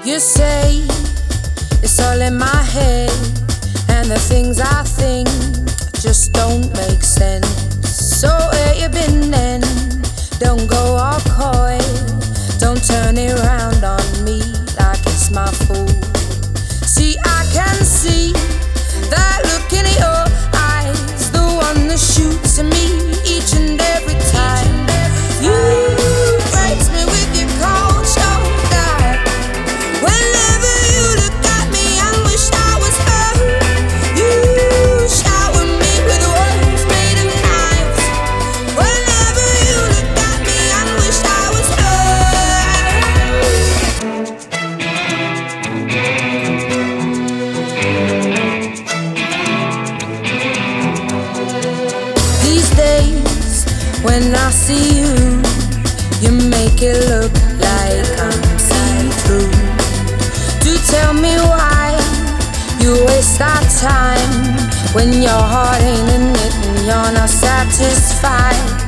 You say it's all in my head, and the things I think just don't make sense. So where you been then? Don't go all coy, don't turn it round on me like it's my fault. See, I can see that look in your eyes, the one that shoots at me each and every time. You breaks me with your cold shoulder. Whenever you look at me, I wish I was her. You shower me with words made of knives. Whenever you look at me, I wish I was her. These days, when I see you, you make it look like I'm see-through. Do tell me why you waste our time when your heart ain't in it and you're not satisfied.